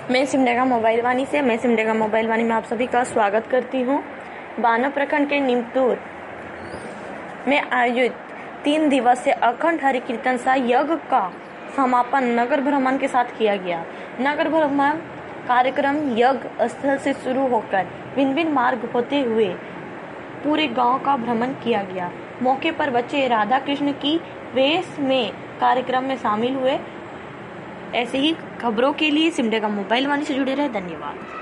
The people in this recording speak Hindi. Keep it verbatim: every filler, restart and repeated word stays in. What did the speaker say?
मैं सिमडेगा मोबाइल वाणी से मैं सिमडेगा मोबाइल वाणी में आप सभी का स्वागत करती हूँ। बानो प्रखंड के निमतूर में आयोजित तीन दिवसीय अखंड हरि कीर्तन सा यज्ञ का समापन नगर भ्रमण के साथ किया गया। नगर भ्रमण कार्यक्रम यज्ञ स्थल से शुरू होकर भिन्न भिन्न मार्ग होते हुए पूरे गांव का भ्रमण किया गया। मौके पर बच्चे राधा कृष्ण की वेश में कार्यक्रम में शामिल हुए। ऐसे ही खबरों के लिए सिमडेगा मोबाइल वाणी से जुड़े रहे। धन्यवाद।